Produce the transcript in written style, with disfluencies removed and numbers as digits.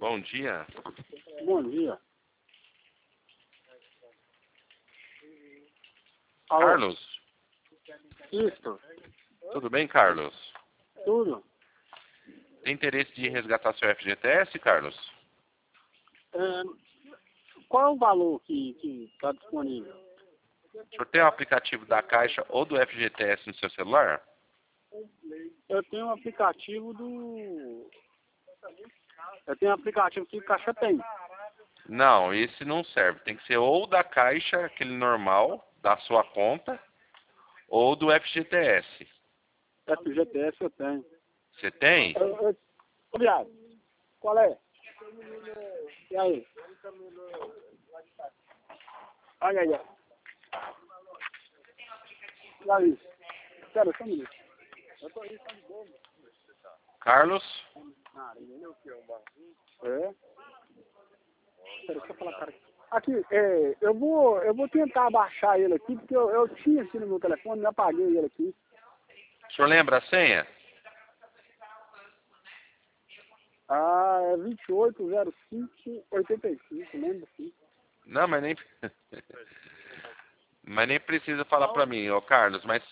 Bom dia. Bom dia. Alô? Carlos? Isso, Tudo bem, Carlos? tudo. Tem interesse de resgatar seu FGTS, Carlos? Qual é o valor que está disponível? O senhor tem o aplicativo da Caixa ou do FGTS no seu celular? Eu tenho um aplicativo do... Eu tenho um aplicativo que o Caixa tem. Não, esse não serve. Tem que ser ou da Caixa, aquele normal, da sua conta, ou do FGTS. FGTS eu tenho. Você tem? Ô, viado, qual é? E aí? Olha aí, ó. E aí? Espera só um minuto. Eu tô aí, tá de boa. Carlos? É? Espera, deixa eu falar, cara. Aqui, eu vou tentar baixar ele aqui, porque eu tinha aqui no meu telefone, me apaguei ele aqui. O senhor lembra a senha? Ah, é 280585, lembra sim. Não, mas nem... Mas nem precisa falar pra mim, ô Carlos, mas